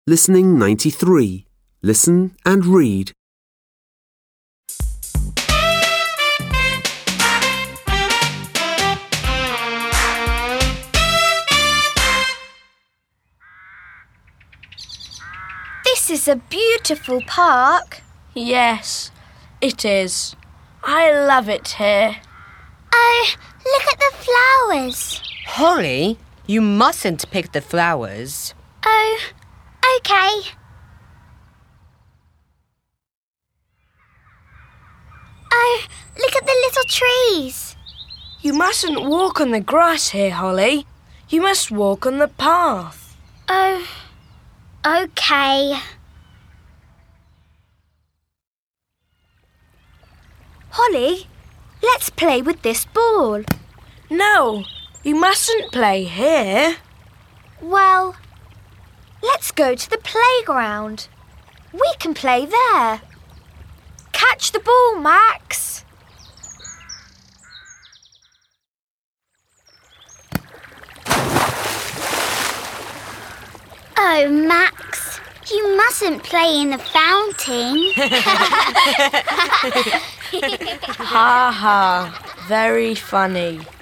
Listening 93. Listen and read. This is a beautiful park. Yes, it is. I love it here. Oh, look at the flowers. Holly, you mustn't pick the flowers. Oh, okay. Oh, look at the little trees. You mustn't walk on the grass here, Holly. You must walk on the path. Oh, okay. Holly, let's play with this ball. No, you mustn't play here. Well, let's go to the playground. We can play there. Catch the ball, Max. Oh, Max, you mustn't play in the fountain. Ha ha, very funny.